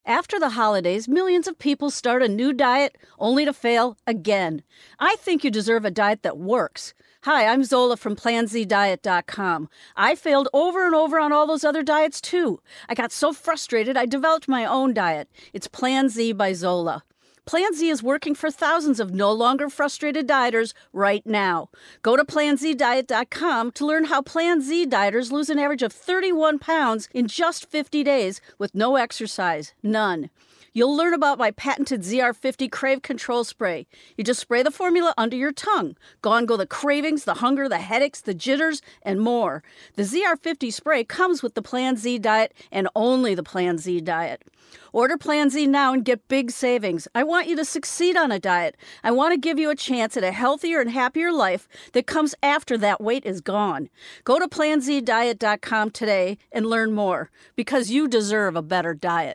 After the holidays, millions of people start a new diet only to fail again. I think you deserve a diet that works. Hi, I'm Zola from PlanZDiet.com. I failed over and over on all those other diets too. I got so frustrated I developed my own diet. It's Plan Z by Zola. Plan Z is working for thousands of no longer frustrated dieters right now. Go to PlanZDiet.com to learn how Plan Z dieters lose an average of 31 pounds in just 50 days with no exercise, none. You'll learn about my patented ZR50 Crave Control Spray. You just spray the formula under your tongue. Gone go the cravings, the hunger, the headaches, the jitters, and more. The ZR50 spray comes with the Plan Z diet and only the Plan Z diet. Order Plan Z now and get big savings. I want you to succeed on a diet. I want to give you a chance at a healthier and happier life that comes after that weight is gone. Go to PlanZDiet.com today and learn more because you deserve a better diet.